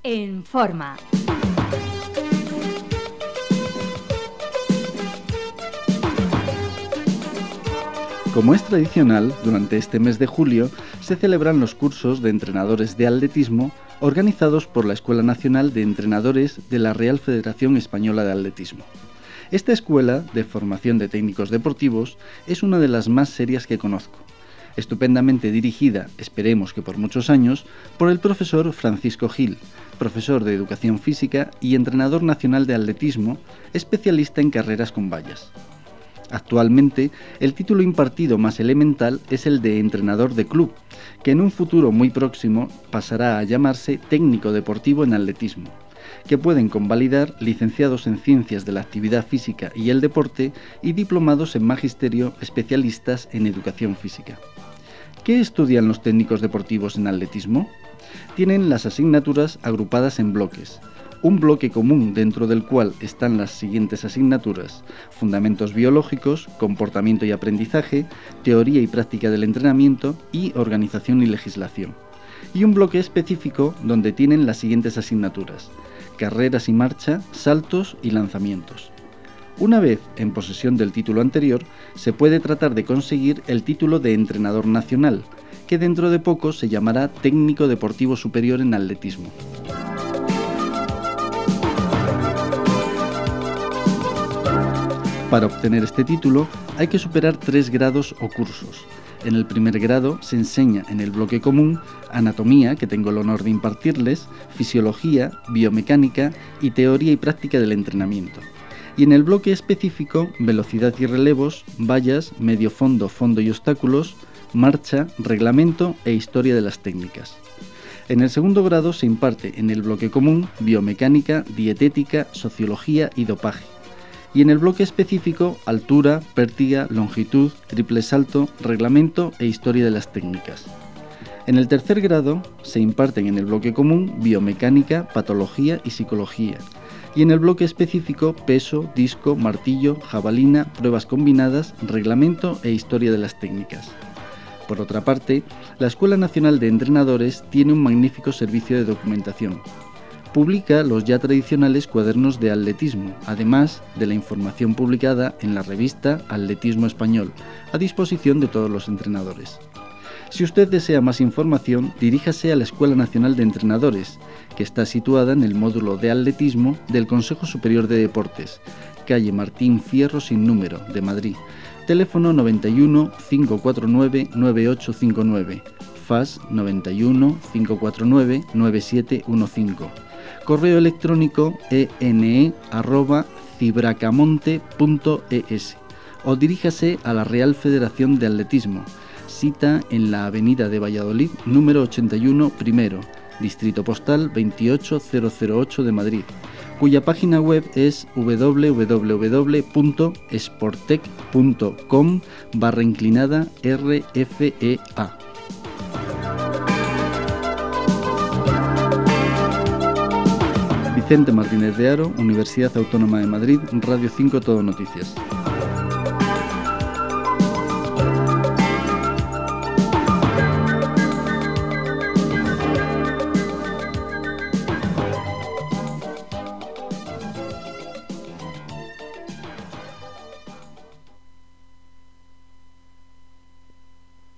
en Forma. Como es tradicional, durante este mes de julio se celebran los cursos de entrenadores de atletismo organizados por la Escuela Nacional de Entrenadores de la Real Federación Española de Atletismo. Esta escuela de formación de técnicos deportivos es una de las más serias que conozco, estupendamente dirigida, esperemos que por muchos años, por el profesor Francisco Gil, profesor de Educación Física y entrenador nacional de atletismo, especialista en carreras con vallas. Actualmente, el título impartido más elemental es el de entrenador de club, que en un futuro muy próximo pasará a llamarse técnico deportivo en atletismo, que pueden convalidar licenciados en Ciencias de la Actividad Física y el Deporte y diplomados en Magisterio especialistas en Educación Física. ¿Qué estudian los técnicos deportivos en atletismo? Tienen las asignaturas agrupadas en bloques. Un bloque común dentro del cual están las siguientes asignaturas: fundamentos biológicos, comportamiento y aprendizaje, teoría y práctica del entrenamiento y organización y legislación. Y un bloque específico donde tienen las siguientes asignaturas: carreras y marcha, saltos y lanzamientos. Una vez en posesión del título anterior, se puede tratar de conseguir el título de entrenador nacional, que dentro de poco se llamará técnico deportivo superior en atletismo. Para obtener este título hay que superar 3 grados o cursos. En el primer grado se enseña en el bloque común anatomía, que tengo el honor de impartirles, fisiología, biomecánica y teoría y práctica del entrenamiento. Y en el bloque específico, velocidad y relevos, vallas, medio fondo, fondo y obstáculos, marcha, reglamento e historia de las técnicas. En el segundo grado se imparte en el bloque común biomecánica, dietética, sociología y dopaje. Y en el bloque específico, altura, pértiga, longitud, triple salto, reglamento e historia de las técnicas. En el tercer grado se imparten en el bloque común biomecánica, patología y psicología. Y en el bloque específico, peso, disco, martillo, jabalina, pruebas combinadas, reglamento e historia de las técnicas. Por otra parte, la Escuela Nacional de Entrenadores tiene un magnífico servicio de documentación. Publica los ya tradicionales cuadernos de atletismo, además de la información publicada en la revista Atletismo Español, a disposición de todos los entrenadores. Si usted desea más información, diríjase a la Escuela Nacional de Entrenadores, que está situada en el módulo de atletismo del Consejo Superior de Deportes, calle Martín Fierro sin número, de Madrid, teléfono 91 549 9859, FAS 91 549 9715. Correo electrónico ene@cibracamonte.es o diríjase a la Real Federación de Atletismo, cita en la Avenida de Valladolid, número 81 primero, Distrito Postal 28008 de Madrid, cuya página web es www.sportec.com/RFEA. Vicente Martínez de Haro, Universidad Autónoma de Madrid, Radio 5 Todo Noticias.